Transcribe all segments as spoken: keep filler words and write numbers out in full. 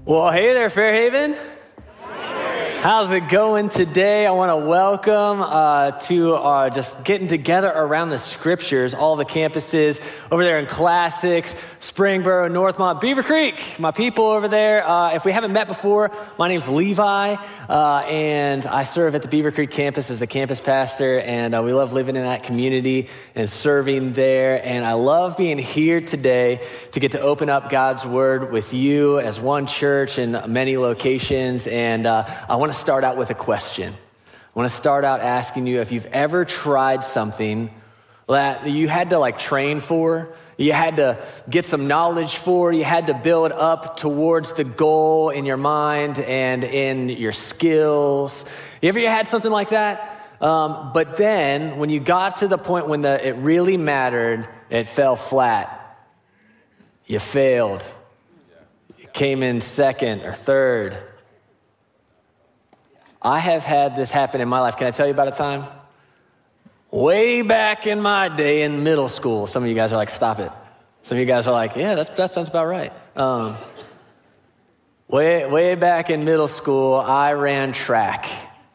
Well, hey there, Fairhaven. How's it going today? I want to welcome uh, to uh, just getting together around the scriptures, all the campuses over there in Classics, Springboro, Northmont, Beaver Creek, my people over there. Uh, if we haven't met before, my name's Levi, uh, and I serve at the Beaver Creek campus as the campus pastor, and uh, we love living in that community and serving there, and I love being here today to get to open up God's Word with you as one church in many locations, and uh, I want to start out with a question. I want to start out asking you if you've ever tried something that you had to like train for, you had to get some knowledge for, you had to build up towards the goal in your mind and in your skills. You ever had something like that? Um, but then when you got to the point when the, it really mattered, it fell flat. You failed. You came in second or third. I have had this happen in my life. Can I tell you about a time? Way back in my day in middle school. Some of you guys are like, stop it. Some of you guys are like, yeah, that's, that sounds about right. Um, way, way back in middle school, I ran track.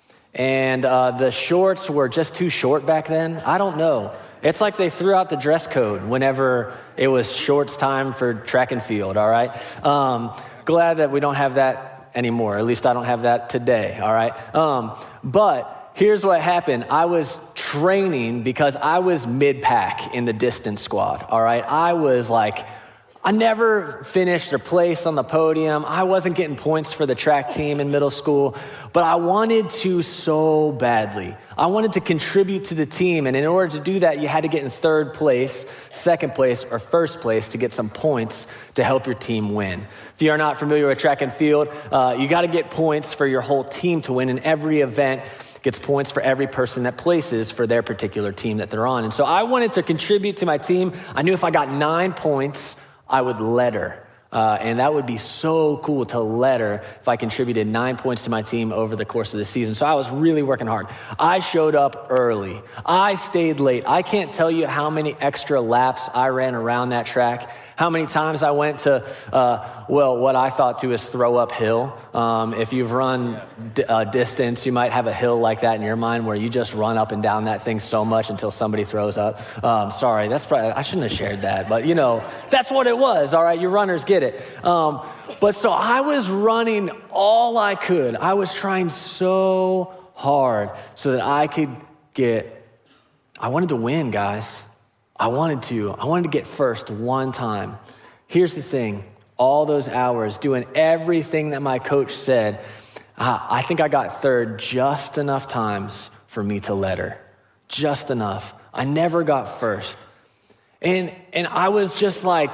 And uh, the shorts were just too short back then. I don't know. It's like they threw out the dress code whenever it was shorts time for track and field, all right? Um, glad that we don't have that anymore. At least I don't have that today, all right? Um, but here's what happened. I was training because I was mid-pack in the distance squad, all right? I was like, I never finished or placed on the podium. I wasn't getting points for the track team in middle school, but I wanted to so badly. I wanted to contribute to the team, and in order to do that, you had to get in third place, second place, or first place to get some points to help your team win. If you are not familiar with track and field, uh, you got to get points for your whole team to win, and every event gets points for every person that places for their particular team that they're on. And so I wanted to contribute to my team. I knew if I got nine points, I would letter. Uh, and that would be so cool to letter if I contributed nine points to my team over the course of the season. So I was really working hard. I showed up early. I stayed late. I can't tell you how many extra laps I ran around that track, how many times I went to, uh, well, what I thought to is throw up hill. Um, if you've run d- uh, distance, you might have a hill like that in your mind where you just run up and down that thing so much until somebody throws up. Um, sorry, that's probably, I shouldn't have shared that, but you know, that's what it was, all right? You runners get it. Um, but so I was running all I could. I was trying so hard so that I could get, I wanted to win, guys. I wanted to. I wanted to get first one time. Here's the thing. All those hours doing everything that my coach said, uh, I think I got third just enough times for me to letter. Just enough. I never got first. And, and I was just like,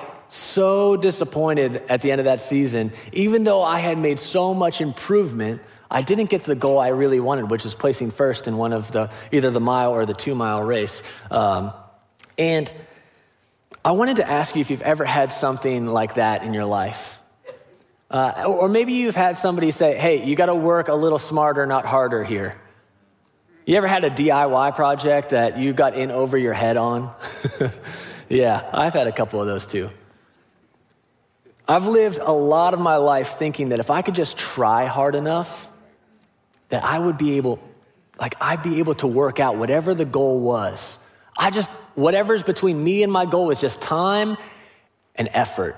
so disappointed at the end of that season. Even though I had made so much improvement, I didn't get to the goal I really wanted, which is placing first in one of the, either the mile or the two mile race. Um, and I wanted to ask you if you've ever had something like that in your life. Uh, or maybe you've had somebody say, hey, you got to work a little smarter, not harder here. You ever had a D I Y project that you got in over your head on? Yeah, I've had a couple of those too. I've lived a lot of my life thinking that if I could just try hard enough, that I would be able, like I'd be able to work out whatever the goal was. I just, whatever's between me and my goal is just time and effort.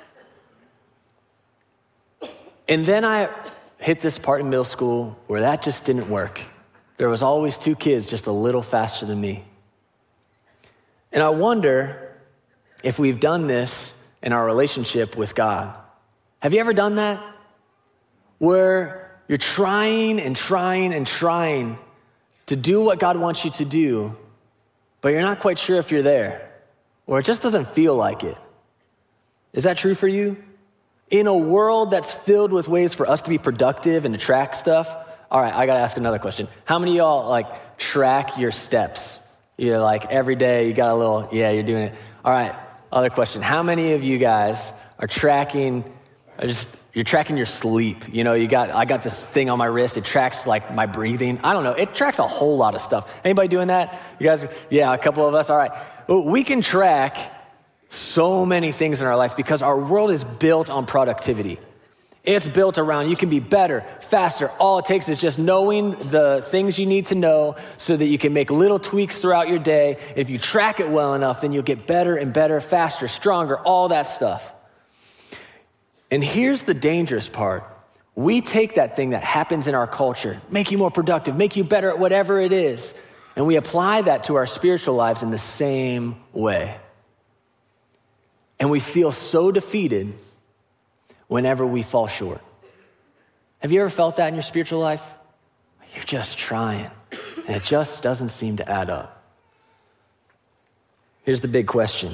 And then I hit this part in middle school where that just didn't work. There was always two kids just a little faster than me. And I wonder if we've done this in our relationship with God. Have you ever done that? Where you're trying and trying and trying to do what God wants you to do, but you're not quite sure if you're there, or it just doesn't feel like it. Is that true for you? In a world that's filled with ways for us to be productive and to track stuff, all right, I gotta ask another question. How many of y'all like track your steps? You're like every day you got a little, yeah, you're doing it. All right, other question. How many of you guys are tracking, are just you're tracking your sleep? You know, you got, I got this thing on my wrist. It tracks like my breathing. I don't know. It tracks a whole lot of stuff. Anybody doing that? You guys, yeah, a couple of us. All right. We can track so many things in our life because our world is built on productivity. It's built around you can be better, faster. All it takes is just knowing the things you need to know so that you can make little tweaks throughout your day. If you track it well enough, then you'll get better and better, faster, stronger, all that stuff. And here's the dangerous part. We take that thing that happens in our culture, make you more productive, make you better at whatever it is, and we apply that to our spiritual lives in the same way. And we feel so defeated whenever we fall short. Have you ever felt that in your spiritual life? You're just trying, and it just doesn't seem to add up. Here's the big question.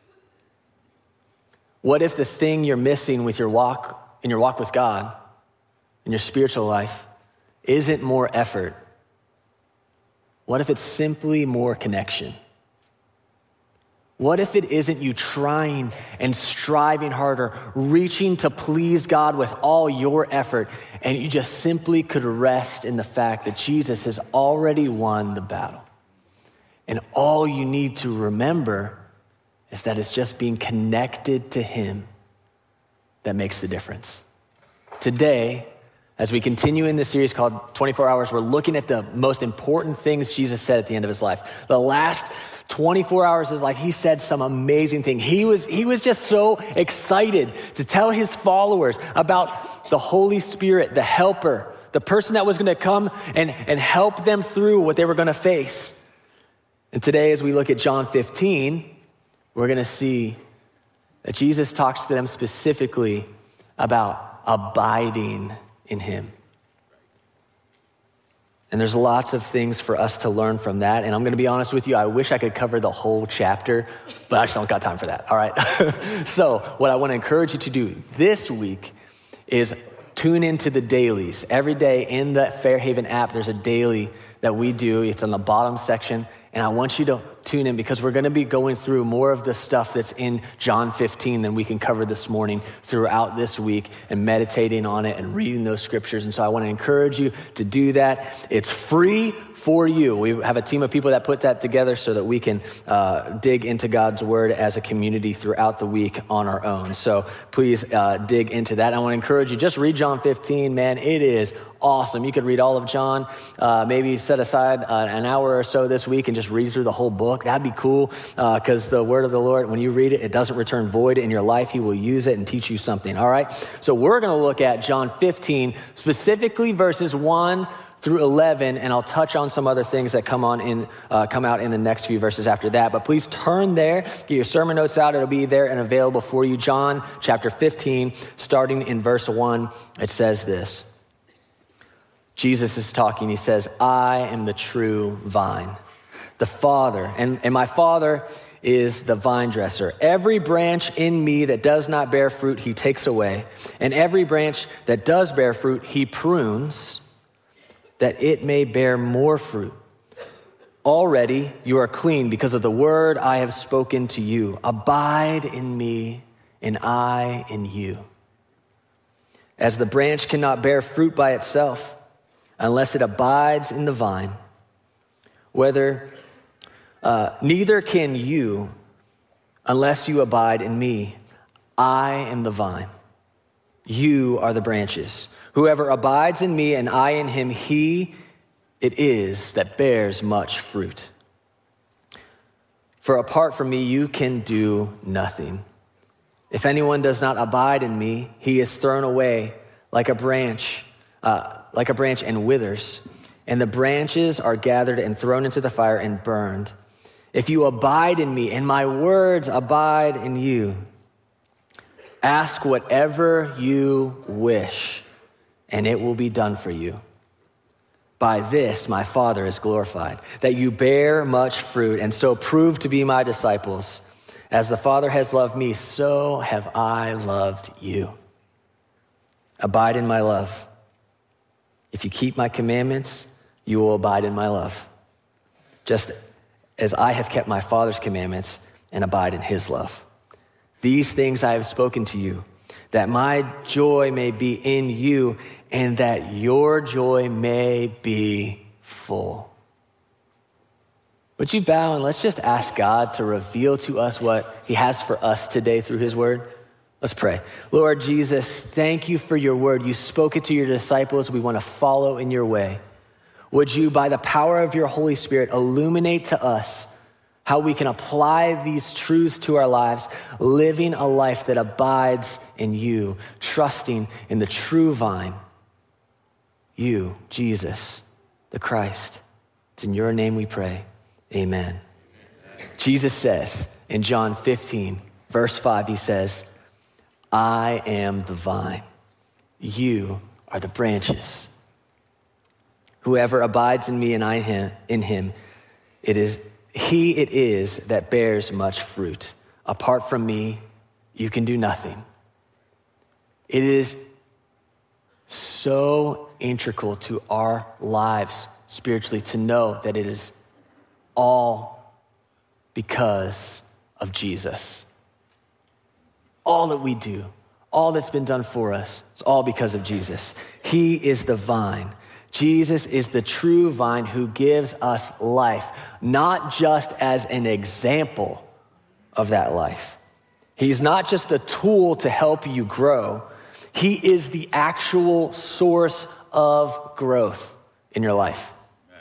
What if the thing you're missing with your walk, in your walk with God, in your spiritual life, isn't more effort? What if it's simply more connection? What if it isn't you trying and striving harder, reaching to please God with all your effort, and you just simply could rest in the fact that Jesus has already won the battle? And all you need to remember is that it's just being connected to him that makes the difference. Today, as we continue in this series called twenty-four hours, we're looking at the most important things Jesus said at the end of his life. The last twenty-four hours is like he said some amazing thing. He was, he was just so excited to tell his followers about the Holy Spirit, the helper, the person that was gonna come and, and help them through what they were gonna face. And today, as we look at John fifteen, we're gonna see that Jesus talks to them specifically about abiding in him. And there's lots of things for us to learn from that. And I'm gonna be honest with you, I wish I could cover the whole chapter, but I just don't got time for that, all right? So what I wanna encourage you to do this week is tune into the dailies. Every day in the Fairhaven app, there's a daily that we do. It's on the bottom section. And I want you to tune in because we're gonna be going through more of the stuff that's in John fifteen than we can cover this morning throughout this week and meditating on it and reading those scriptures. And so I wanna encourage you to do that. It's free for you. We have a team of people that put that together so that we can uh, dig into God's word as a community throughout the week on our own. So please uh, dig into that. I wanna encourage you, just read John fifteen, man. It is awesome. You could read all of John, uh, maybe set aside uh, an hour or so this week and just read through the whole book. That'd be cool because uh, the word of the Lord, when you read it, it doesn't return void in your life. He will use it and teach you something, all right? So we're gonna look at John fifteen, specifically verses one through eleven, and I'll touch on some other things that come on in, uh, come out in the next few verses after that. But please turn there, get your sermon notes out. It'll be there and available for you. John chapter fifteen, starting in verse one, it says this. Jesus is talking, he says, I am the true vine, the Father, and, and my Father is the vine dresser. Every branch in me that does not bear fruit, he takes away. And every branch that does bear fruit, he prunes, that it may bear more fruit. Already you are clean because of the word I have spoken to you. Abide in me, and I in you. As the branch cannot bear fruit by itself, unless it abides in the vine, whether uh, neither can you unless you abide in me. I am the vine. You are the branches. Whoever abides in me and I in him, he it is that bears much fruit. For apart from me, you can do nothing. If anyone does not abide in me, he is thrown away like a branch, uh, like a branch and withers, and the branches are gathered and thrown into the fire and burned. If you abide in me and my words abide in you, ask whatever you wish, and it will be done for you. By this my Father is glorified, that you bear much fruit and so prove to be my disciples. As the Father has loved me, so have I loved you. Abide in my love. If you keep my commandments, you will abide in my love, just as I have kept my Father's commandments and abide in his love. These things I have spoken to you, that my joy may be in you and that your joy may be full. Would you bow and let's just ask God to reveal to us what he has for us today through his word? Let's pray. Lord Jesus, thank you for your word. You spoke it to your disciples. We want to follow in your way. Would you, by the power of your Holy Spirit, illuminate to us how we can apply these truths to our lives, living a life that abides in you, trusting in the true vine, you, Jesus, the Christ. It's in your name we pray. Amen. Amen. Jesus says in John fifteen, verse five, he says, I am the vine. You are the branches. Whoever abides in me and I in him, it is he it is that bears much fruit. Apart from me, you can do nothing. It is so integral to our lives spiritually to know that it is all because of Jesus. All that we do, all that's been done for us, it's all because of Jesus. He is the vine. Jesus is the true vine who gives us life, not just as an example of that life. He's not just a tool to help you grow. He is the actual source of growth in your life.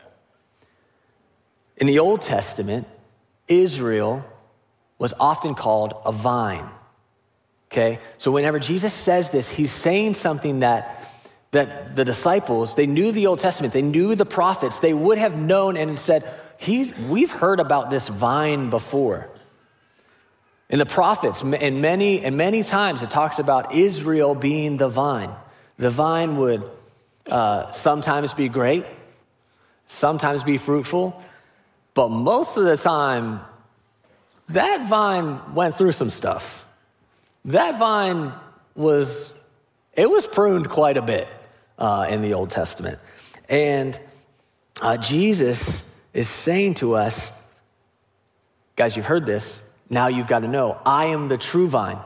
In the Old Testament, Israel was often called a vine. Okay, so whenever Jesus says this, he's saying something that, that the disciples, they knew the Old Testament, they knew the prophets, they would have known and said, he, we've heard about this vine before. In the prophets, and many, and many times it talks about Israel being the vine. The vine would uh, sometimes be great, sometimes be fruitful, but most of the time, that vine went through some stuff. That vine was, it was pruned quite a bit uh, in the Old Testament. And uh, Jesus is saying to us, guys, you've heard this. Now you've got to know, I am the true vine.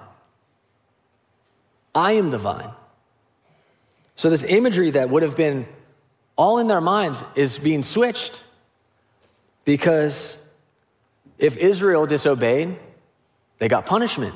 I am the vine. So this imagery that would have been all in their minds is being switched, because if Israel disobeyed, they got punishment.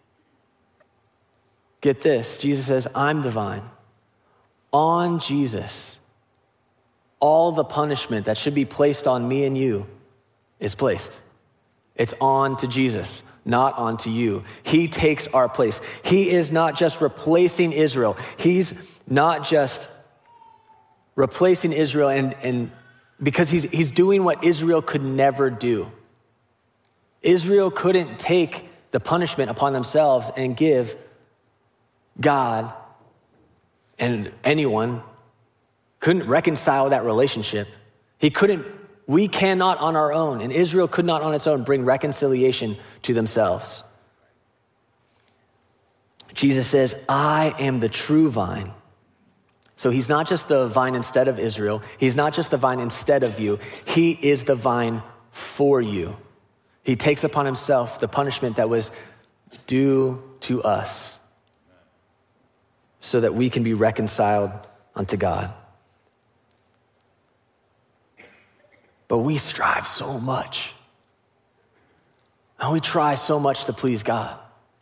Get this, Jesus says, I'm the vine. On Jesus, all the punishment that should be placed on me and you is placed. It's on to Jesus, not on to you. He takes our place. He is not just replacing Israel. He's not just replacing Israel and, and because he's, he's doing what Israel could never do. Israel couldn't take the punishment upon themselves and give God and anyone couldn't reconcile that relationship. He couldn't, we cannot on our own, and Israel could not on its own bring reconciliation to themselves. Jesus says, I am the true vine. So he's not just the vine instead of Israel. He's not just the vine instead of you. He is the vine for you. He takes upon himself the punishment that was due to us, so that we can be reconciled unto God. But we strive so much. And we try so much to please God.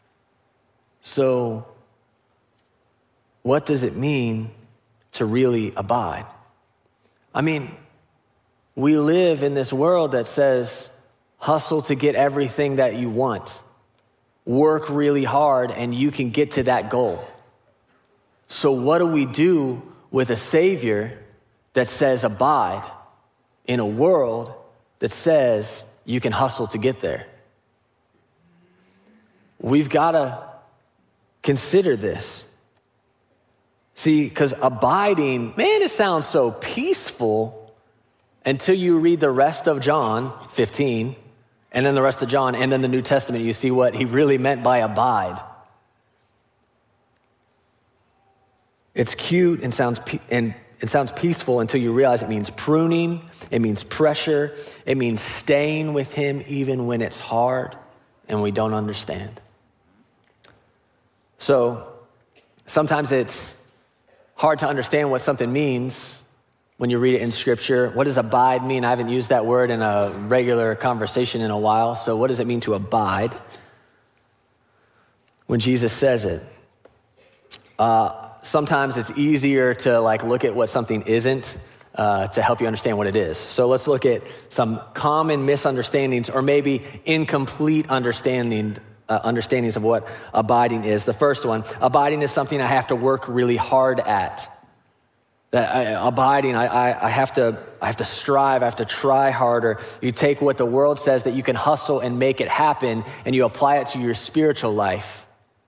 So what does it mean to really abide? I mean, we live in this world that says, hustle to get everything that you want. Work really hard and you can get to that goal. So what do we do with a Savior that says abide in a world that says you can hustle to get there? We've got to consider this. See, because abiding, man, it sounds so peaceful until you read the rest of John fifteen, and then the rest of John, and then the New Testament, you see what he really meant by abide. It's cute and sounds pe- and it sounds peaceful until you realize it means pruning, it means pressure, it means staying with him even when it's hard and we don't understand. So sometimes it's hard to understand what something means when you read it in Scripture. What does abide mean? I haven't used that word in a regular conversation in a while. So what does it mean to abide? when Jesus says it. Uh, sometimes it's easier to like look at what something isn't uh, to help you understand what it is. So let's look at some common misunderstandings or maybe incomplete understanding Uh, understandings of what abiding is. The first one, abiding is something I have to work really hard at. That I, abiding, I, I, I have to, I have to strive, I have to try harder. You take what the world says that you can hustle and make it happen, and you apply it to your spiritual life.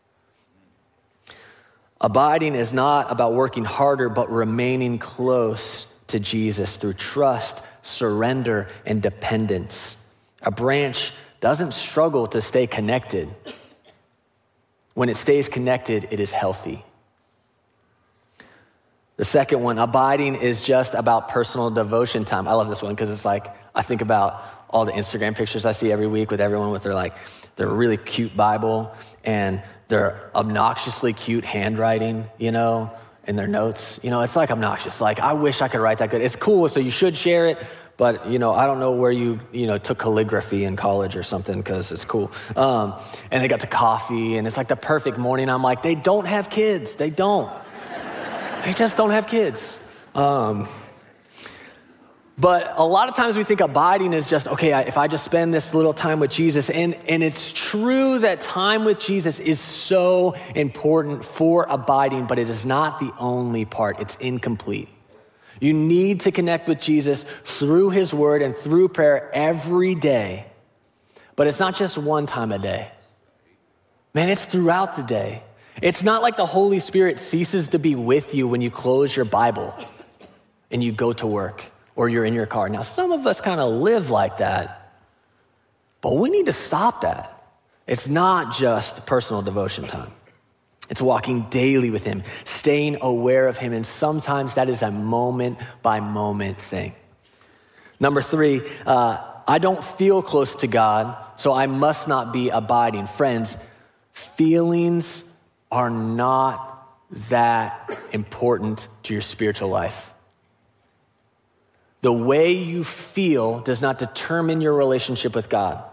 Abiding is not about working harder, but remaining close to Jesus through trust, surrender, and dependence. A branch doesn't struggle to stay connected. When it stays connected, it is healthy. The second one, abiding is just about personal devotion time. I love this one because it's like, I think about all the Instagram pictures I see every week with everyone with their like, their really cute Bible and their obnoxiously cute handwriting, you know, in their notes. You know, it's like obnoxious. Like, I wish I could write that good. It's cool, so you should share it. But, you know, I don't know where you, you know, took calligraphy in college or something because it's cool. Um, and they got the coffee, and it's like the perfect morning. I'm like, they don't have kids. They don't. They just don't have kids. Um, but a lot of times we think abiding is just, okay, I, if I just spend this little time with Jesus, and, and it's true that time with Jesus is so important for abiding, but it is not the only part. It's incomplete. You need to connect with Jesus through his word and through prayer every day. But it's not just one time a day. Man, it's throughout the day. It's not like the Holy Spirit ceases to be with you when you close your Bible and you go to work or you're in your car. Now, some of us kind of live like that, but we need to stop that. It's not just personal devotion time. It's walking daily with him, staying aware of him, and sometimes that is a moment-by-moment thing. Number three, uh, I don't feel close to God, so I must not be abiding. Friends, feelings are not that important to your spiritual life. The way you feel does not determine your relationship with God.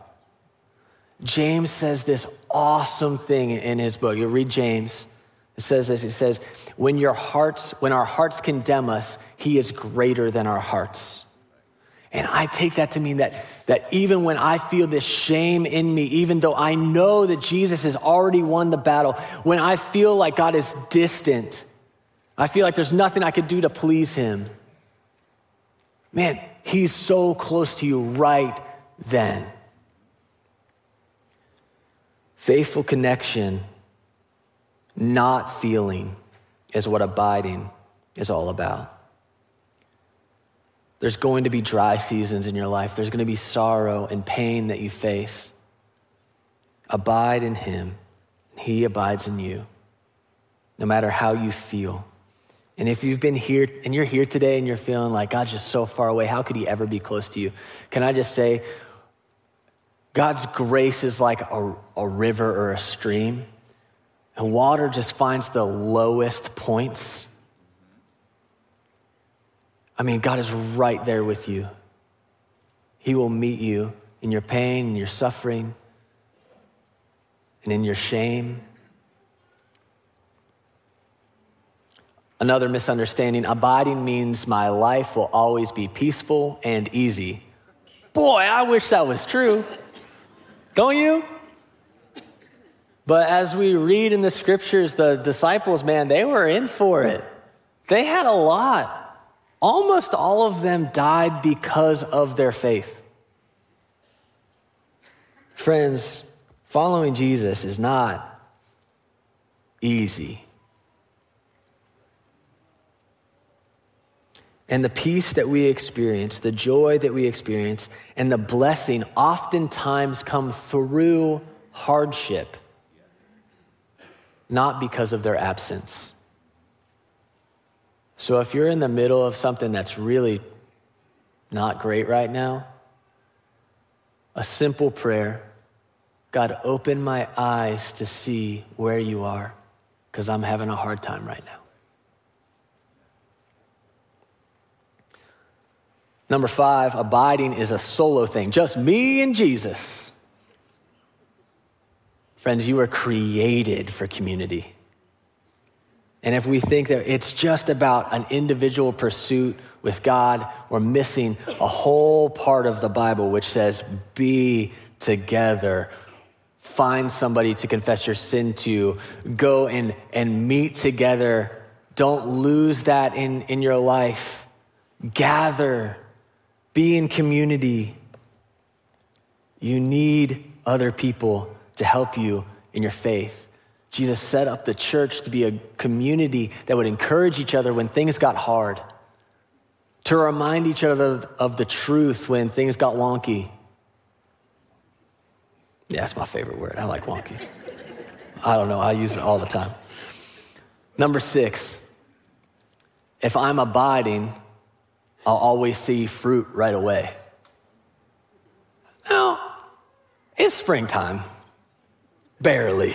James says this awesome thing in his book. You read James. It says this. It says, when your hearts, when our hearts condemn us, he is greater than our hearts. And I take that to mean that, that even when I feel this shame in me, even though I know that Jesus has already won the battle, when I feel like God is distant, I feel like there's nothing I could do to please him, man, he's so close to you right then. Faithful connection, not feeling, is what abiding is all about. There's going to be dry seasons in your life. There's going to be sorrow and pain that you face. Abide in him, and he abides in you, no matter how you feel. And if you've been here, and you're here today and you're feeling like God's just so far away, how could he ever be close to you? Can I just say, God's grace is like a, a river or a stream, and water just finds the lowest points. I mean, God is right there with you. He will meet you in your pain, in your suffering, and in your shame. Another misunderstanding, abiding means my life will always be peaceful and easy. Boy, I wish that was true. Don't you? But as we read in the scriptures, the disciples, man, they were in for it. They had a lot. Almost all of them died because of their faith. Friends, following Jesus is not easy. And the peace that we experience, the joy that we experience, and the blessing oftentimes come through hardship, not because of their absence. So if you're in the middle of something that's really not great right now, a simple prayer, God, open my eyes to see where you are, because I'm having a hard time right now. Number five, abiding is a solo thing, just me and Jesus. Friends, you were created for community. And if we think that it's just about an individual pursuit with God, we're missing a whole part of the Bible which says, be together. Find somebody to confess your sin to. Go and, and meet together. Don't lose that in, in your life. Gather. Be in community. You need other people to help you in your faith. Jesus set up the church to be a community that would encourage each other when things got hard, to remind each other of the truth when things got wonky. Yeah, that's my favorite word. I like wonky. I don't know. I use it all the time. Number six, if I'm abiding, I'll always see fruit right away. Now, it's springtime. Barely.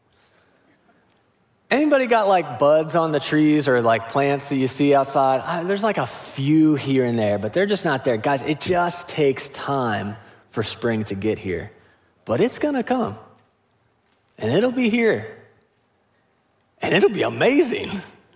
Anybody got like buds on the trees or like plants that you see outside? I, there's like a few here and there, but they're just not there. Guys, it just takes time for spring to get here, but it's gonna come and it'll be here and it'll be amazing.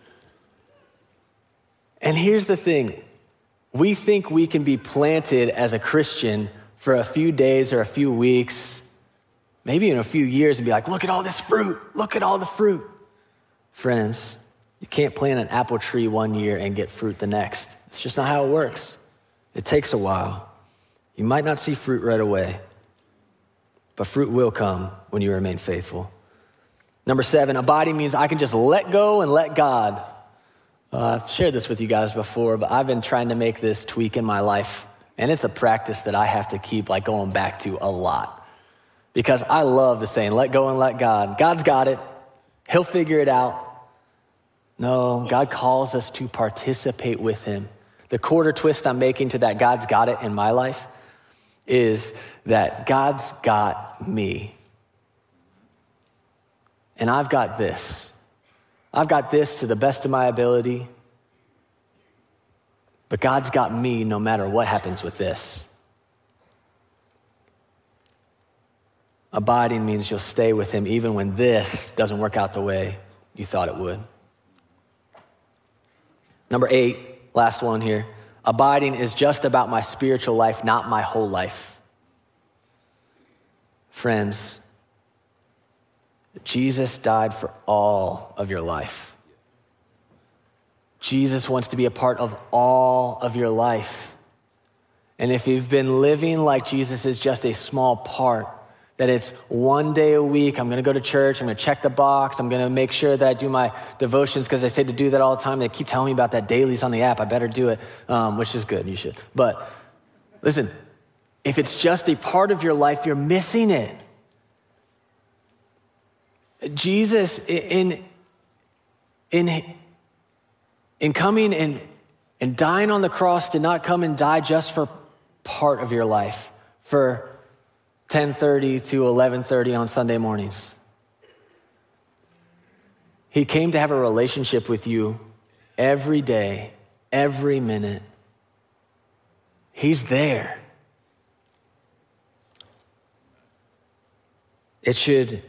And here's the thing. We think we can be planted as a Christian for a few days or a few weeks, maybe in a few years and be like, look at all this fruit, look at all the fruit. Friends, you can't plant an apple tree one year and get fruit the next. It's just not how it works. It takes a while. You might not see fruit right away, but fruit will come when you remain faithful. Number seven, abiding means I can just let go and let God. Uh, I've shared this with you guys before, but I've been trying to make this tweak in my life, and it's a practice that I have to keep like going back to a lot because I love the saying, let go and let God. God's got it. He'll figure it out. No, God calls us to participate with him. The quarter twist I'm making to that God's got it in my life is that God's got me. And I've got this. I've got this to the best of my ability. But God's got me no matter what happens with this. Abiding means you'll stay with him even when this doesn't work out the way you thought it would. Number eight, last one here. Abiding is just about my spiritual life, not my whole life. Friends, Jesus died for all of your life. Jesus wants to be a part of all of your life. And if you've been living like Jesus is just a small part, that it's one day a week, I'm gonna go to church, I'm gonna check the box, I'm gonna make sure that I do my devotions because they say to do that all the time. They keep telling me about that dailies on the app, I better do it, um, which is good, you should. But listen, if it's just a part of your life, you're missing it. Jesus, in, in, in coming and, and dying on the cross, did not come and die just for part of your life, for ten thirty to eleven thirty on Sunday mornings. He came to have a relationship with you every day, every minute. He's there. It should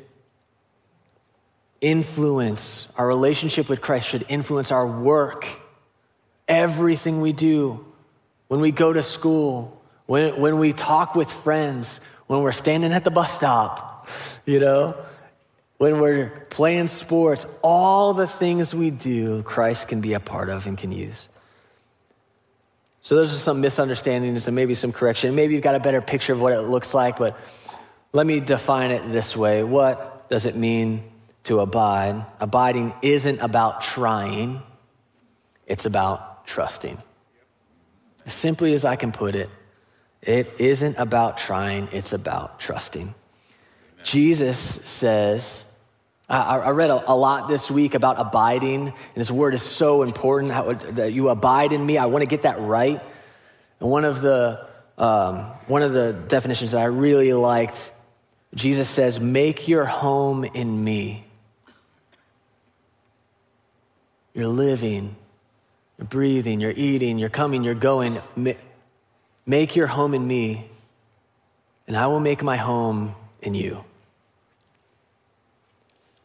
influence, our relationship with Christ should influence our work, everything we do, when we go to school, when, when we talk with friends, when we're standing at the bus stop, you know, when we're playing sports, all the things we do, Christ can be a part of and can use. So those are some misunderstandings and maybe some correction. Maybe you've got a better picture of what it looks like, but let me define it this way. What does it mean to abide? Abiding isn't about trying, it's about trusting. As simply as I can put it, it isn't about trying, it's about trusting. Amen. Jesus says, I, I read a, a lot this week about abiding, and this word is so important, how, that you abide in me. I want to get that right. And one of the um, one of the definitions that I really liked, Jesus says, make your home in me. You're living, you're breathing, you're eating, you're coming, you're going. Make your home in me, and I will make my home in you.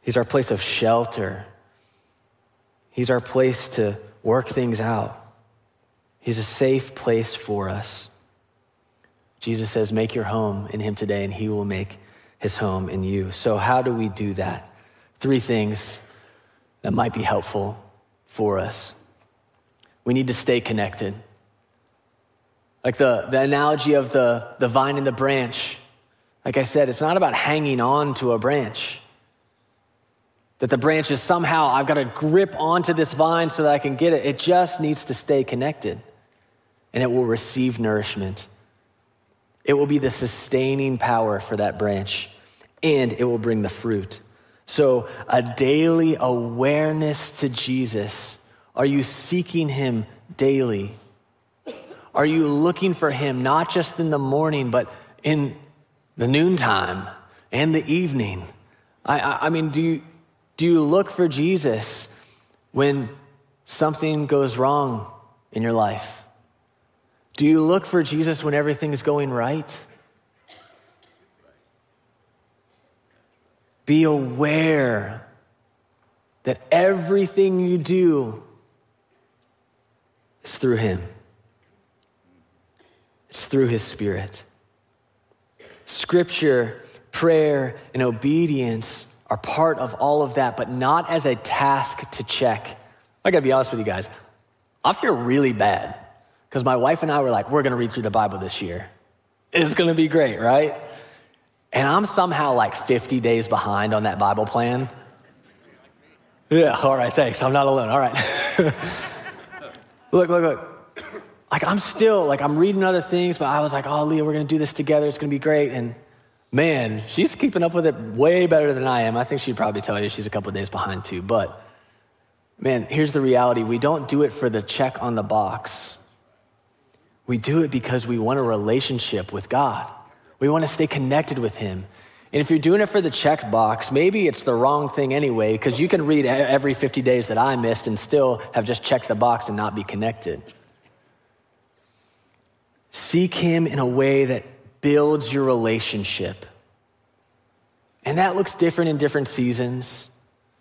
He's our place of shelter. He's our place to work things out. He's a safe place for us. Jesus says, make your home in him today, and he will make his home in you. So how do we do that? Three things that might be helpful for us. We need to stay connected. Like the, the analogy of the, the vine and the branch. Like I said, it's not about hanging on to a branch. That the branch is somehow, I've got to grip onto this vine so that I can get it. It just needs to stay connected, and it will receive nourishment. It will be the sustaining power for that branch, and it will bring the fruit. So a daily awareness to Jesus. Are you seeking him daily? Are you looking for him not just in the morning, but in the noontime and the evening? I, I, I mean, do you, do you look for Jesus when something goes wrong in your life? Do you look for Jesus when everything's going right? Be aware that everything you do is through him. It's through his Spirit. Scripture, prayer, and obedience are part of all of that, but not as a task to check. I gotta be honest with you guys. I feel really bad because my wife and I were like, we're gonna read through the Bible this year. It's gonna be great, right? And I'm somehow like fifty days behind on that Bible plan. Yeah, all right, thanks. I'm not alone, all right. Look, look, look. Like I'm still, like I'm reading other things, but I was like, oh, Leah, we're gonna do this together. It's gonna be great. And man, she's keeping up with it way better than I am. I think she'd probably tell you she's a couple of days behind too. But man, here's the reality. We don't do it for the check on the box. We do it because we want a relationship with God. We want to stay connected with him. And if you're doing it for the check box, maybe it's the wrong thing anyway, because you can read every fifty days that I missed and still have just checked the box and not be connected. Seek him in a way that builds your relationship. And that looks different in different seasons.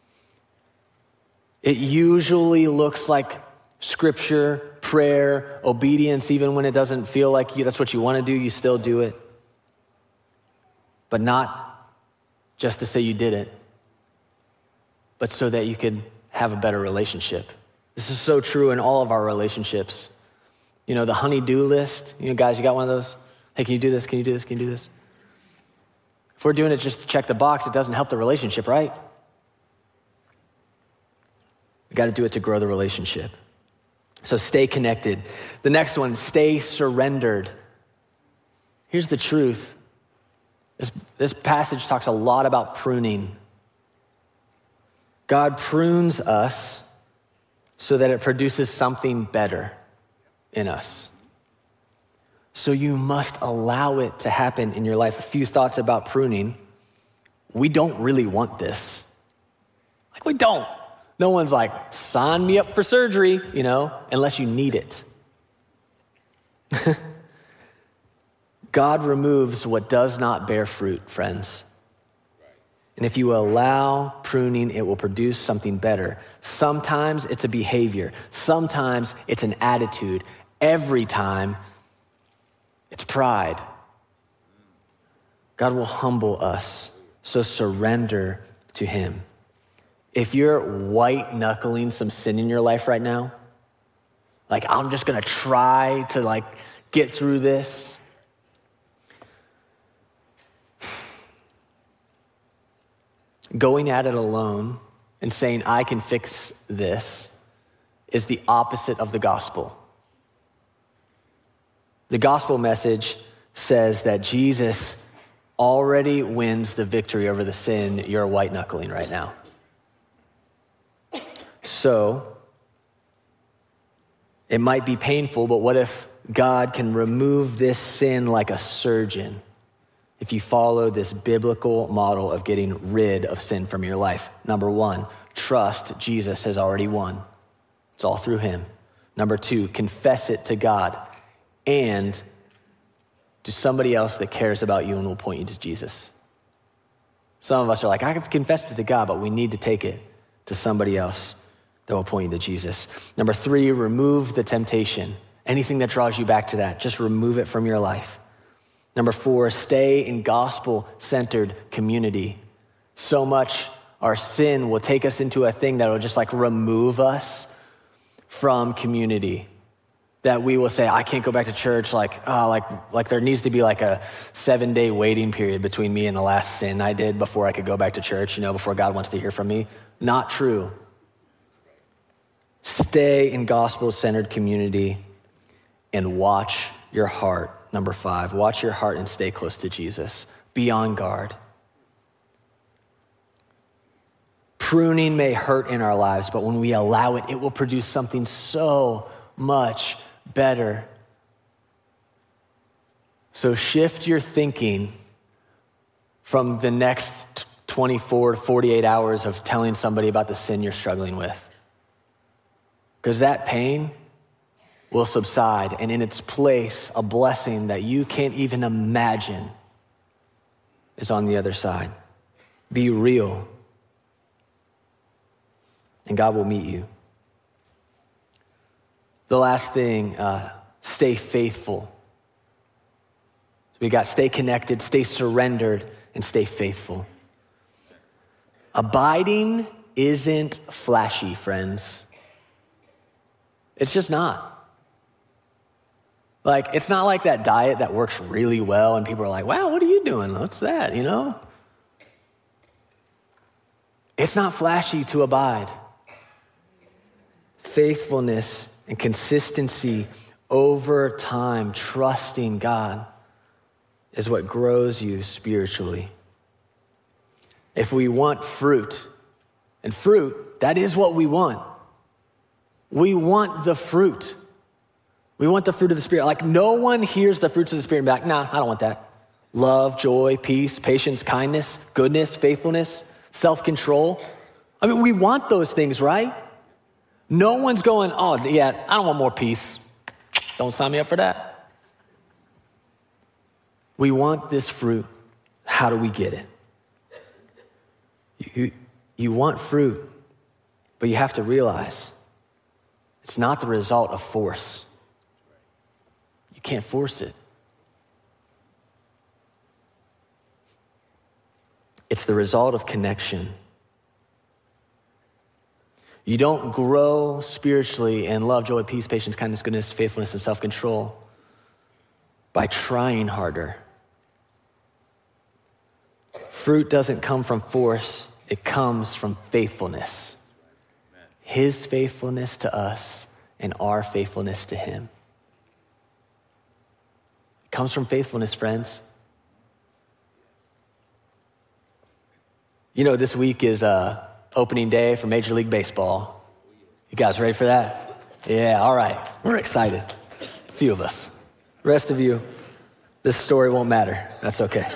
It usually looks like scripture, prayer, obedience, even when it doesn't feel like you, that's what you want to do, you still do it. But not just to say you did it, but so that you could have a better relationship. This is so true in all of our relationships. You know, the honey-do list, you know, guys, you got one of those? Hey, can you do this? Can you do this? Can you do this? If we're doing it just to check the box, it doesn't help the relationship, right? We got to do it to grow the relationship. So stay connected. The next one, stay surrendered. Here's the truth. This, this passage talks a lot about pruning. God prunes us so that it produces something better in us. So you must allow it to happen in your life. A few thoughts about pruning. We don't really want this. Like we don't. No one's like, sign me up for surgery, you know, unless you need it. God removes what does not bear fruit, friends. And if you allow pruning, it will produce something better. Sometimes it's a behavior. Sometimes it's an attitude. Every time, it's pride. God will humble us, so surrender to him. If you're white-knuckling some sin in your life right now, like I'm just gonna try to like get through this, going at it alone and saying, I can fix this, is the opposite of the gospel. The gospel message says that Jesus already wins the victory over the sin you're white-knuckling right now. So, it might be painful, but what if God can remove this sin like a surgeon? If you follow this biblical model of getting rid of sin from your life. Number one, trust Jesus has already won. It's all through him. Number two, confess it to God and to somebody else that cares about you and will point you to Jesus. Some of us are like, I have confessed it to God, but we need to take it to somebody else that will point you to Jesus. Number three, remove the temptation. Anything that draws you back to that, just remove it from your life. Number four, stay in gospel-centered community. So much our sin will take us into a thing that will just like remove us from community. That we will say, I can't go back to church. Like, oh, like, like there needs to be like a seven day waiting period between me and the last sin I did before I could go back to church, you know, before God wants to hear from me. Not true. Stay in gospel-centered community and watch your heart. Number five, watch your heart and stay close to Jesus. Be on guard. Pruning may hurt in our lives, but when we allow it, it will produce something so much better. So shift your thinking from the next twenty-four to forty-eight hours of telling somebody about the sin you're struggling with. Because that pain will subside, and in its place, a blessing that you can't even imagine is on the other side. Be real, and God will meet you. The last thing, uh, stay faithful. So we got stay connected, stay surrendered, and stay faithful. Abiding isn't flashy, friends. It's just not. Like, it's not like that diet that works really well and people are like, wow, what are you doing? What's that, you know? It's not flashy to abide. Faithfulness and consistency over time, trusting God, is what grows you spiritually. If we want fruit, and fruit, that is what we want. We want the fruit. We want the fruit of the Spirit. Like, no one hears the fruits of the Spirit and be like, nah, I don't want that. Love, joy, peace, patience, kindness, goodness, faithfulness, self-control. I mean, we want those things, right? No one's going, oh, yeah, I don't want more peace. Don't sign me up for that. We want this fruit. How do we get it? You, you want fruit, but you have to realize it's not the result of force. You can't force it. It's the result of connection. You don't grow spiritually in love, joy, peace, patience, kindness, goodness, faithfulness, and self-control by trying harder. Fruit doesn't come from force. It comes from faithfulness. His faithfulness to us and our faithfulness to him. It comes from faithfulness, friends. You know, this week is uh, opening day for Major League Baseball. You guys ready for that? Yeah, all right. We're excited. A few of us. The rest of you, this story won't matter. That's okay.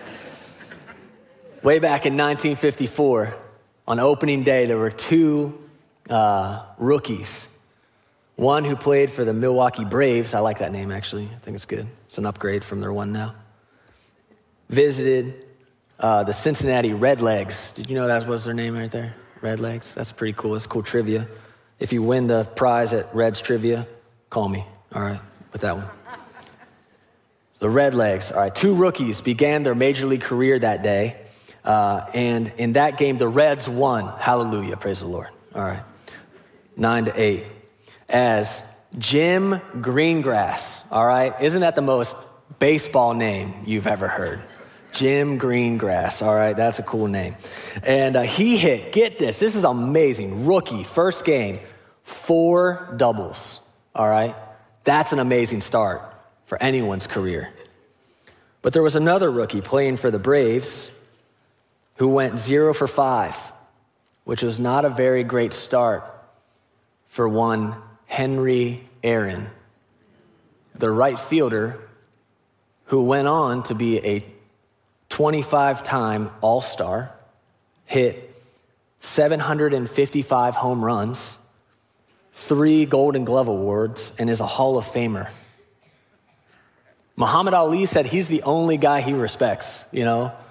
Way back in nineteen fifty-four, on opening day, there were two uh, rookies. One who played for the Milwaukee Braves. I like that name, actually. I think it's good. It's an upgrade from their one now. Visited uh, the Cincinnati Redlegs. Did you know that was their name right there? Redlegs. That's pretty cool. It's cool trivia. If you win the prize at Reds Trivia, call me. All right, with that one. So the Redlegs. All right, two rookies began their major league career that day. Uh, and in that game, the Reds won. Hallelujah, praise the Lord. All right, nine to eight. As Jim Greengrass, all right? Isn't that the most baseball name you've ever heard? Jim Greengrass, all right? That's a cool name. And uh, he hit, get this, this is amazing. Rookie, first game, four doubles, all right? That's an amazing start for anyone's career. But there was another rookie playing for the Braves who went zero for five, which was not a very great start for one Henry Aaron, the right fielder who went on to be a twenty-five-time All-Star, hit seven hundred fifty-five home runs, three Golden Glove awards, and is a Hall of Famer. Muhammad Ali said he's the only guy he respects, you know?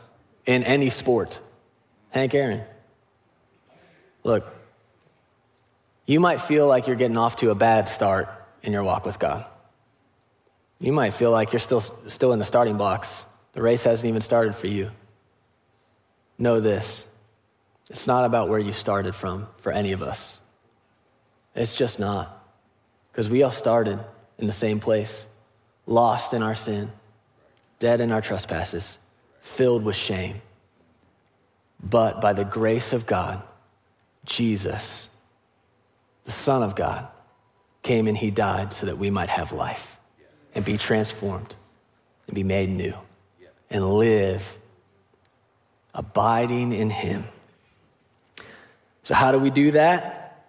in any sport. Hank Aaron. Look, you might feel like you're getting off to a bad start in your walk with God. You might feel like you're still, still in the starting blocks. The race hasn't even started for you. Know this, it's not about where you started from for any of us. It's just not. Because we all started in the same place, lost in our sin, dead in our trespasses, filled with shame. But by the grace of God, Jesus, the Son of God, came and he died so that we might have life and be transformed and be made new and live abiding in him. So how do we do that?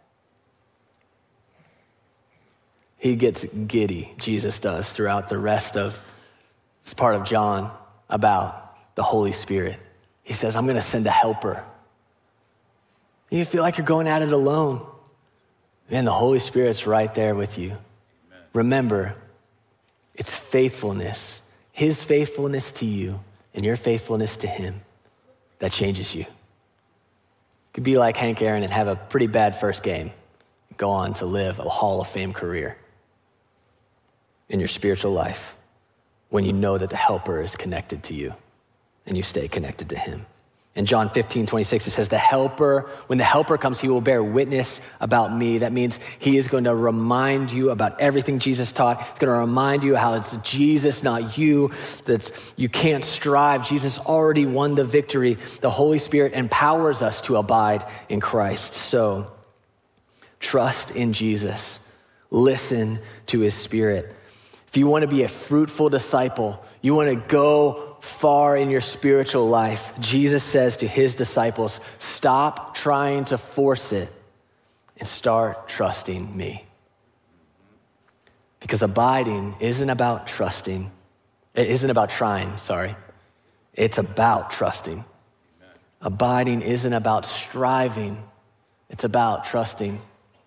He gets giddy, Jesus does, throughout the rest of this part of John about the Holy Spirit. He says, I'm going to send a helper. You feel like you're going at it alone. Man, the Holy Spirit's right there with you. Amen. Remember, it's faithfulness, his faithfulness to you and your faithfulness to him that changes you. You could be like Hank Aaron and have a pretty bad first game, go on to live a Hall of Fame career in your spiritual life when you know that the helper is connected to you and you stay connected to him. In John fifteen, twenty-six, it says, the helper, when the helper comes, he will bear witness about me. That means he is going to remind you about everything Jesus taught. He's going to remind you how it's Jesus, not you, that you can't strive. Jesus already won the victory. The Holy Spirit empowers us to abide in Christ. So trust in Jesus. Listen to his Spirit. If you want to be a fruitful disciple, you want to go far in your spiritual life, Jesus says to his disciples, stop trying to force it and start trusting me. Because abiding isn't about trusting. It isn't about trying, sorry. It's about trusting. Abiding isn't about striving. It's about trusting.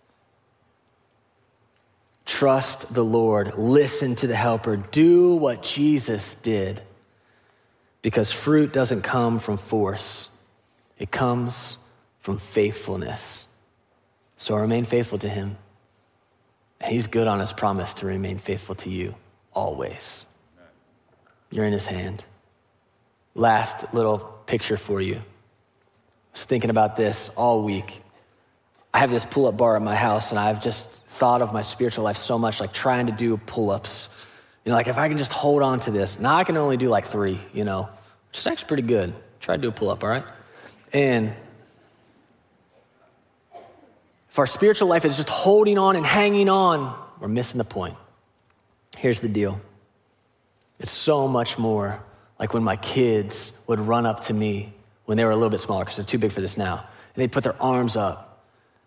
Trust the Lord. Listen to the helper. Do what Jesus did. Because fruit doesn't come from force. It comes from faithfulness. So remain faithful to him. And he's good on his promise to remain faithful to you always. You're in his hand. Last little picture for you. I was thinking about this all week. I have this pull-up bar at my house, and I've just thought of my spiritual life so much, like trying to do pull-ups. You know, like if I can just hold on to this. Now I can only do like three, you know, which is actually pretty good. Try to do a pull-up, all right? And if our spiritual life is just holding on and hanging on, we're missing the point. Here's the deal. It's so much more like when my kids would run up to me when they were a little bit smaller, because they're too big for this now, and they'd put their arms up.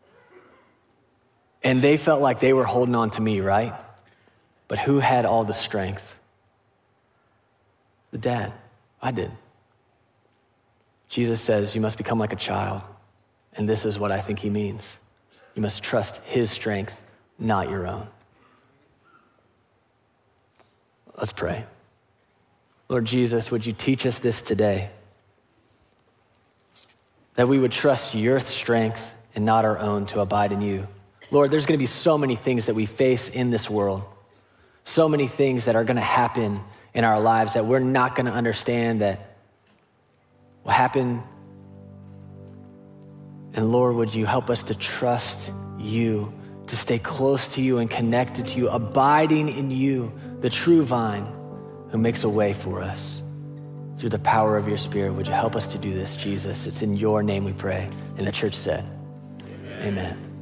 And they felt like they were holding on to me, right? But who had all the strength? The dad. I did. Jesus says you must become like a child. And this is what I think he means. You must trust his strength, not your own. Let's pray. Lord Jesus, would you teach us this today? That we would trust your strength and not our own to abide in you. Lord, there's going to be so many things that we face in this world. So many things that are going to happen in our lives that we're not going to understand, that will happen. And Lord, would you help us to trust you, to stay close to you and connected to you, abiding in you, the true vine who makes a way for us. Through the power of your Spirit, would you help us to do this, Jesus? It's in your name we pray. And the church said, amen. Amen.